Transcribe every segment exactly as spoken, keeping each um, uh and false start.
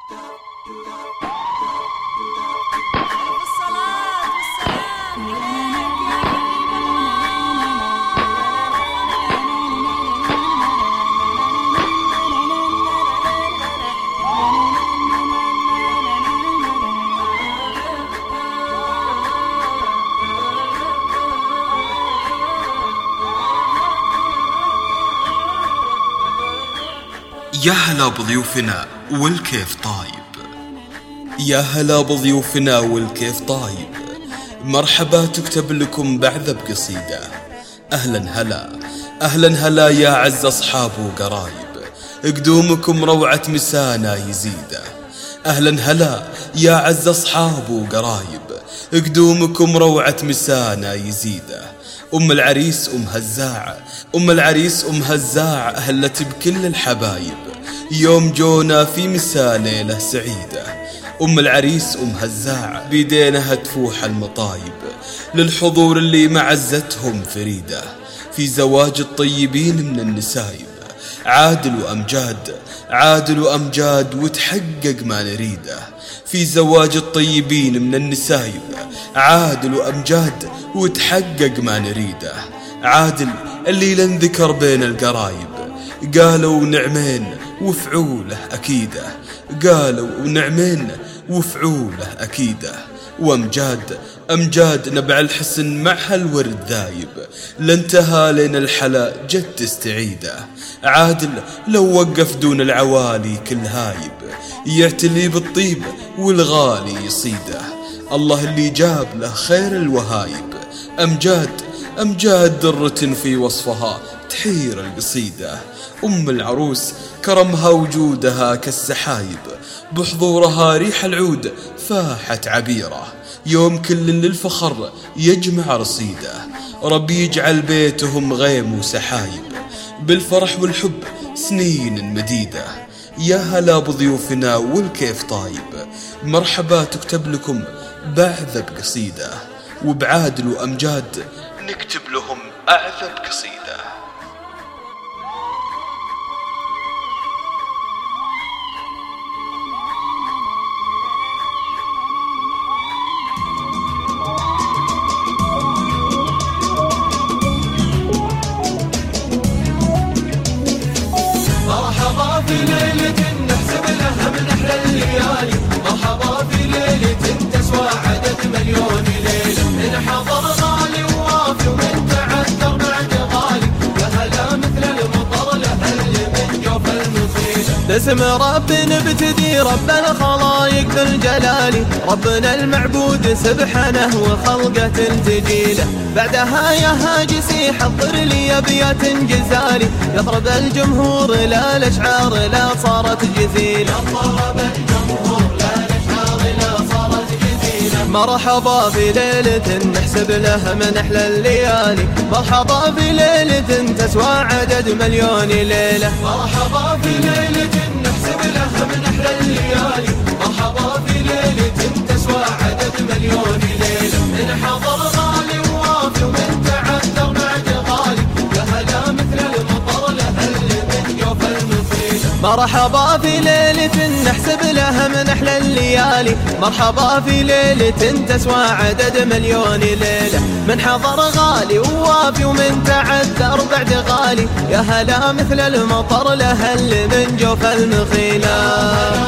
يا هلا بضيوفنا والكيف طايب، يا هلا بضيوفنا والكيف طايب، مرحبا تكتب لكم بعذب قصيدة. أهلا هلا أهلا هلا يا عز أصحاب وقرايب، قدومكم روعة مسانا يزيده. أهلا هلا يا عز أصحاب وقرايب، قدومكم روعة مسانا يزيده. أم العريس أم هزاع، أم العريس أم هزاع أهلت بكل الحبايب، يوم جونا في مسا ليلة سعيدة. أم العريس أم هزاع بيدينها تفوح المطايب، للحضور اللي معزتهم فريدة، في زواج الطيبين من النسايب. عادل وأمجاد عادل وأمجاد وتحقق ما نريده، في زواج الطيبين من النسايب. عادل وأمجاد وتحقق ما نريده. عادل اللي لنذكر بين القرايب، قالوا نعمين وفعوله أكيده، قالوا ونعمين وفعوله أكيده. وأمجاد أمجاد نبع الحسن مع هالورد ذايب، لانتهى لين الحلا جد تستعيده. عادل لو وقف دون العوالي كل هايب، يعتلي بالطيب والغالي يصيده. الله اللي جاب له خير الوهايب. أمجاد أمجاد درة في وصفها تحير القصيدة. أم العروس كرمها وجودها كالسحايب، بحضورها ريح العود فاحت عبيرة، يوم كل للفخر يجمع رصيده. ربي يجعل بيتهم غيم وسحايب، بالفرح والحب سنين مديدة. يا هلا بضيوفنا والكيف طايب، مرحبا تكتب لكم بعذب قصيدة، وبعادل وأمجاد نكتب لهم أعذب قصيدة. مرحبا في ليلة نحسب لها من أحلى الليالي، مرحبا في ليلة تسوى عدد مليون ليلة. من حضر غالي ووافي ومن تعذر بعد غالي، يا هلا مثل المطر لها اللي من جوف المصيبة. باسم رب نبتدي رب الخلايق ذو الجلال، ربنا المعبود سبحانه وخلقة تجيله. بعدها يا هاجسي حضر لي أبيات جزالي، يضرب الجمهور لا الأشعار لا صارت جزيلة. يضرب الجمهور لا الأشعار لا صارت جزيلة. مرحبا في ليلة نحسب لها من أحلى الليالي، مرحبا في ليلة تسوى عدد مليون ليلة. مرحبا في ليلة نحسب لها من أحلى الليالي، مرحبا في ليلة تسوى عدد مليون ليلة. من حضر غالي ووافي ومن تعذر بعد غالي، يا هلا مثل المطر لها اللي من جوف المصيبة. مرحبا في ليلة نحسب لها من أحلى الليالي، مرحبا في ليلة تسوى عدد مليون ليلة. من حضر غالي ووافي ومن تعذر بعد غالي، يا هلا مثل المطر لها اللي من جوف المخيلة.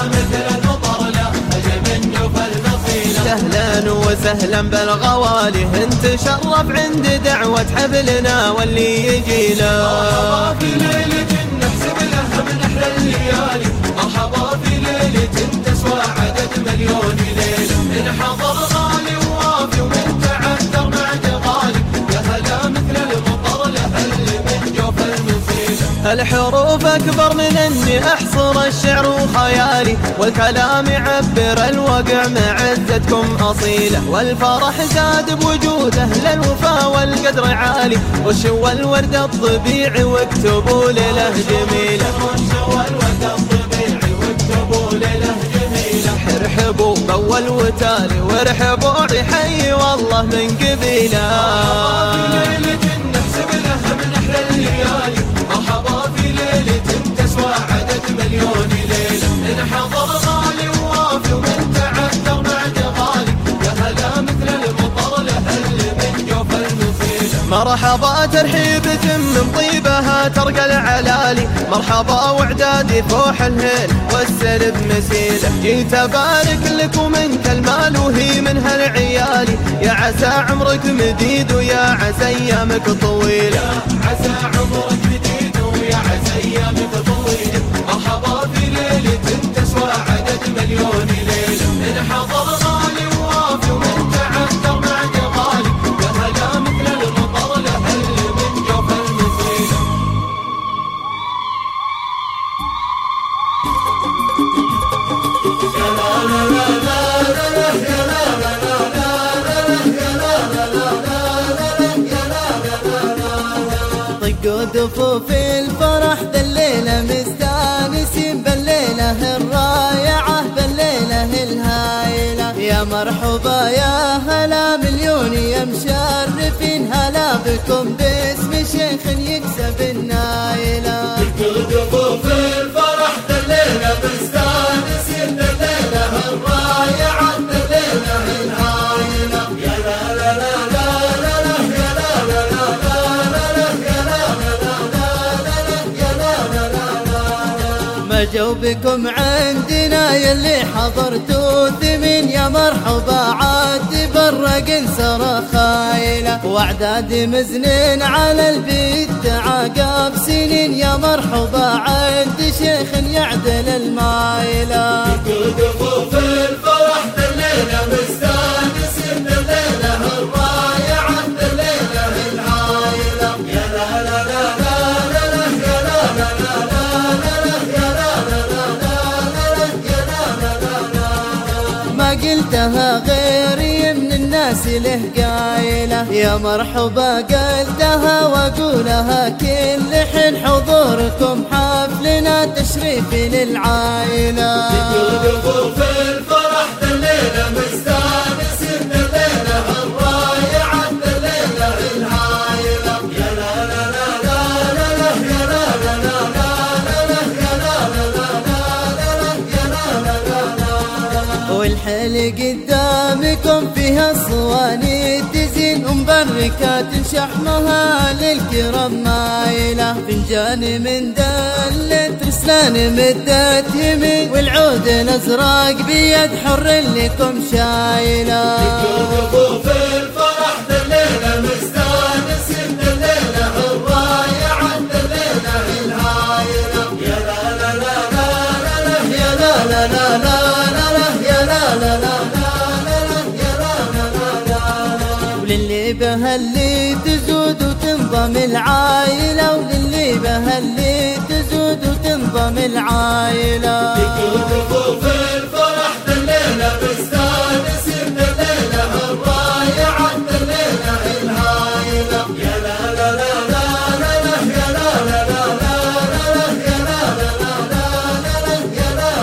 أهلا وسهلا بالغوالي، انت شرف عند دعوة حبلنا واللي يجينا. مرحبا في ليلة نحسب لها من أحلى الليالي، مرحبا في ليلة تسوى عدد مليون ليلة. من حضر غالي ووافي ومن تعذر بعد غالي، يا هلا مثل المطر لها اللي من جوف المصيبة. الحروف أكبر من أني أحصر الشعر وخيالي، والكلام يعبر الوقع معزتكم أصيلة. والفرح زاد بوجود أهل الوفا والقدر عالي، رشوا الورد الطبيعي واكتبوا ليلة جميلة. رشوا الورد الطبيعي واكتبوا ليلة جميلة. ارحبوا بأول وتالي وارحبوا بحي والله من قبيلة. مرحبا في ليلة نحسب لها من أحلى الليالي، مرحبا في ليلة تسوى عدد مليون ليلة. من حضر غالي مرحبا ترحيبة من طيبها ترقى العلالي، مرحبا وعدادي فوح الهيل والسلب مسيلة. جيت ابارك لك ومنك المال وهي من هالعيالي، يا عسى عمرك مديد ويا عسى ايامك طويلة، يا عسى عمرك مديد ويا عسى ايامك طويلة. مرحبا في ليلة تسوى عدد مليون ليلة، من حضر غالي ووافي ومن تعذر بعد غالي، يا هلا مثل المطر لهل من جوف المسيلة. طقوا دفوف الفرح ذا الليلة مستانسين بالليلة الرايعة بالليلة الهايلة، يا مرحبا يا هلا مليون يا مشرفين، هلا بكم باسم شيخ يكسب النايلة. طقوا دفوف الفرح ذا الليلة مستانسين بالليلة الرايعة بالليلة الهايلة، يا لا لا لا ما جوبكم عندنا يلي حضرتوا ثمين، يا مرحبا عاد برق سرى خايلة، واعداد مزنين على البيت عقب سنين، يا مرحبا عند شيخ يعدل المايلة. دفوف الفرح ذا الليلة مستانسين بالليلة الرايعة بالليلة الهايلة، يا لا لا لا ما قلتها غيري من الناس له قايلة، يا مرحبا قلتها واقولها كل حين، حضوركم حفلنا تشريف للعائلة. دفوف الفرح ذا الليلة مستانسين بالليلة الرايعة بالليلة الهايلة، يا لا لا لا لا لا يا لا لا لا لا يا لا لا لا لا. والحل قدامكم فيها صواني تزين، ومبركات شحمها للكرم مايلة، فنجان من دلة رسلان مدت يمين، والعود الازرق بيد حر لكم شايلة. دفوف الفرح ذا الليلة مستانسين بالليلة الرايعة بالليلة الهايلة، يا لا لا لا لا يا لا لا لا لا يا لا لا لا وللي بهاللي تزود وتنضم العايلة، وللي بهاللي تزود وتنضم العايلة. دفوف الفرح ذا الليلة مستانسين بالليلة الرايعة بالليلة الهايلة، يا لا لا لا لا يا لا لا لا يا لا لا لا يا لا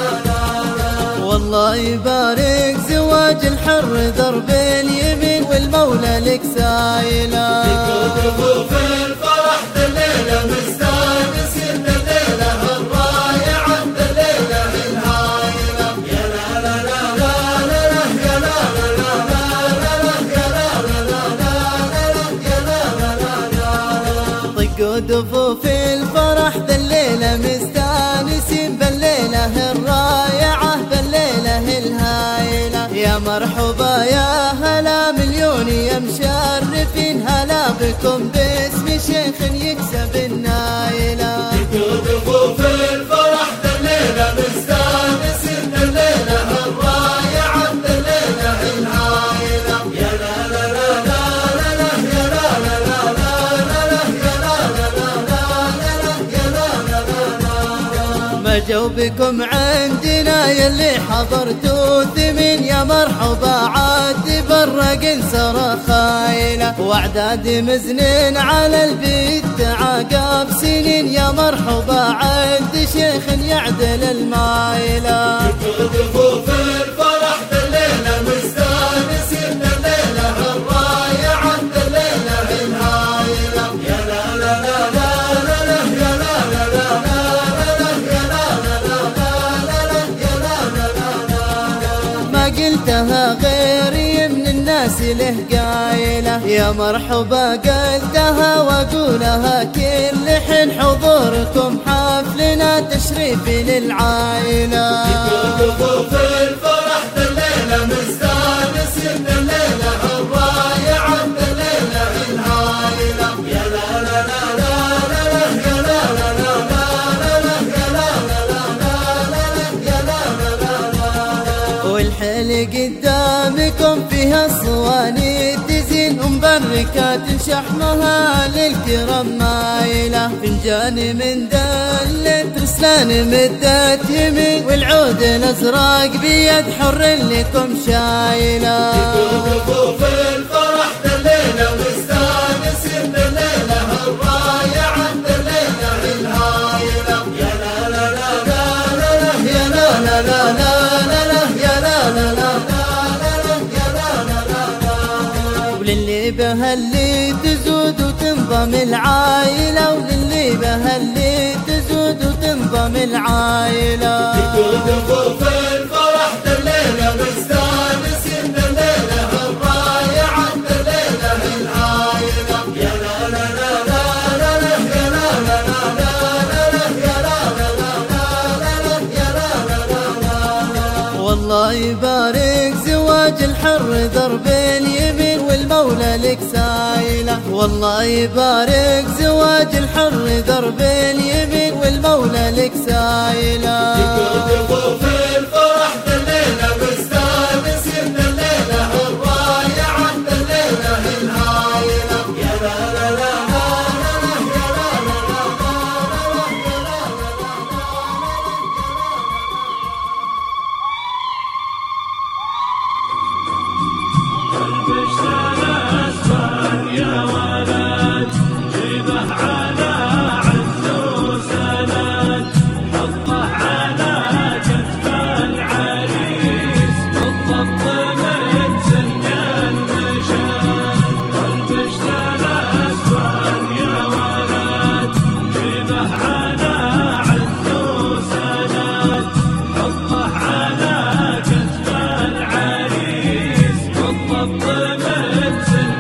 لا لا. والله يبارك زواج الحر درب اليمين، والمولى لك سايلة. دفوف الفرح ذا الليلة مستانسين بالليلة الرايعة بالليلة الهايلة، يا لا لا لا لا يا لا لا لا يا لا لا لا يا لا لا لا. طقوا دفوف الفرح ذا الليلة مستانسين بالليلة الرايعة بالليلة الهايلة، يا مرحبا يا هلا مليون يا مشرفين، هلا بكم باسم شيخ يكسب النايلة. دفوف الفرح ذا الليلة مستانسين بالليلة الرايعة بالليلة الهايلة، يا لا لا لا لا يا لا لا لا يا لا لا لا يا لا لا لا. ما جوبكم عندنا يلي حضرتوا ثمين، يا مرحبا عاد برق سرى خايلة، واعداد مزنين على البيت عقب سنين، يا مرحبا عند شيخ يعدل المايلة. دفوف الفرح ذا الليلة مستانسين بالليلة الرايعة بالليلة الهايلة، يا لا لا لا لا يا لا لا لا يا لا لا لا يا لا لا لا. ما قلتها غيري من الناس لأجله قايلة يا مرحبا قلتها وأقولها كل حين حضوركم حفلنا تشريف للعائلة. ضيوف الفرح الليلة مستانسين الليلة الرايعة الليلة الهايلة يا لا لا لا لا لا يا لا لا لا لا يا لا لا لا يا لا لا. والحيل قدامكم فيها الصواني تزين مبركات شحمها للكرم مايلة فنجان من دلة رسلان مدت يمين والعود الازرق بيد حر لكم شايلة. ضيوف الفرح الليلة مستانسين الليلة الرايعة الليلة الهايلة يا لا لا لا لا يا لا لا لا لا يا لا لا لا وللي بهاللي تزود وتنضم العائلة وللي بهاللي تزود وتنضم العائلة. ضيوف الفرح الليلة مستانسين الليلة الرايعة الليلة الهايلة يا لا لا لا لا يا لا لا لا يا لا لا يا لا لا. والله يبارك زواج الحر درب اليمين والمولى لك سايلة والله يبارك زواج الحر درب اليمين والمولى لك سايلة. ضيوف الفرح الليلة مستانسين الليلة الرايعة الليلة الهايلة يا لا لا لا يا لا لا يا ولد جيبه على عز وسند حطه على كتف العريس بالضبط من سن المشان والبشت الاسود يا ولد جيبه على عز وسند حطه على كتف العريس بالضبط من سن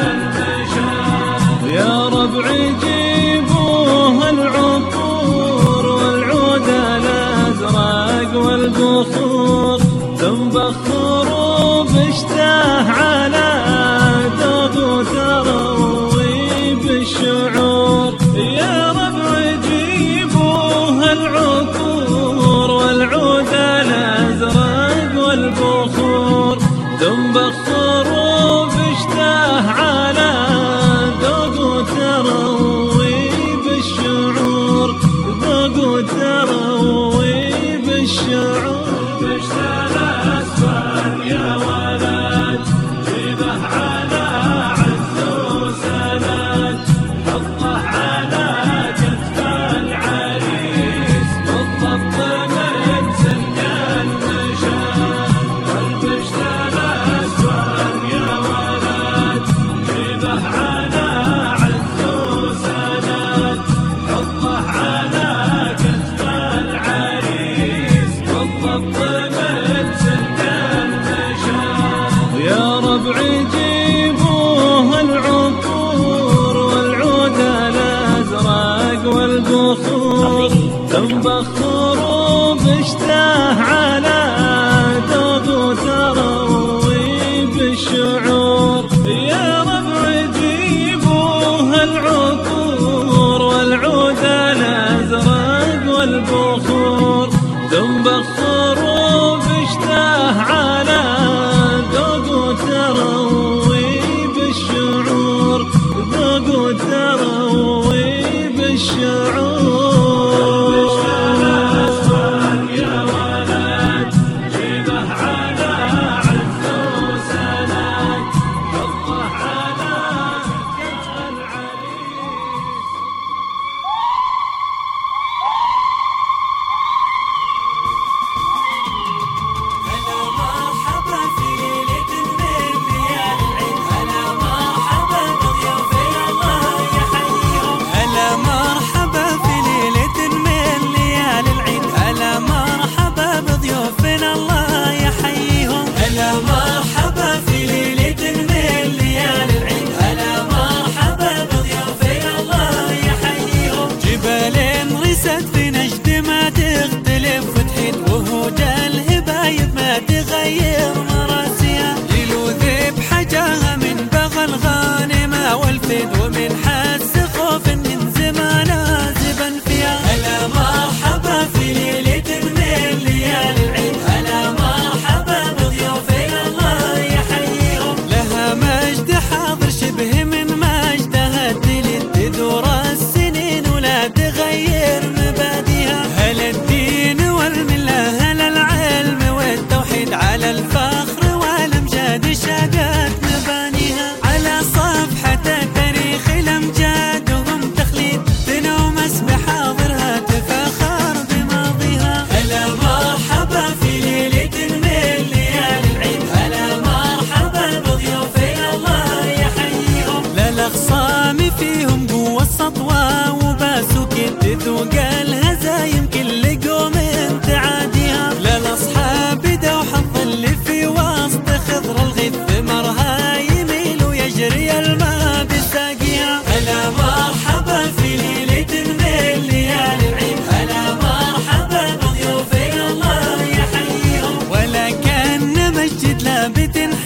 يا ربع جيبوه العطور والعود الازرق والبخور ثم بخروا بشته على ذوق وتروي بالشعور يا ربع جيبوه العطور والعود الازرق والبخور ثم بخروا بشته على تروي بالشعور ذوق تروي بالشعور بشت الاسود يا ولد جيبه على عز وسند حطه على كتف العريس بالضبط من سن المشان والبشت الاسود يا ولد جيبه على يا ربع جيبوه العطور والعود الازرق والبخور ثم بخروا بشته على ذوق تروي بالشعور يا ربع جيبوه العطور والعود الازرق والبخور ثم بخروا بشته على تروي بالشعور ذوق تروي بالشعور يا ولد جيبه على عز وسند حطه على كتف العريس. وذوق الهزايم كل قوم تعاديها، للأصحاب دوا حظ اللي في وسط خضر الغيث ثمرها يميل ويجري الماء بساقيها. هلا مرحبا في ليلة من ليالي العيد، هلا مرحبا بضيوف الله يحييهم، ولا كان مسجد لابت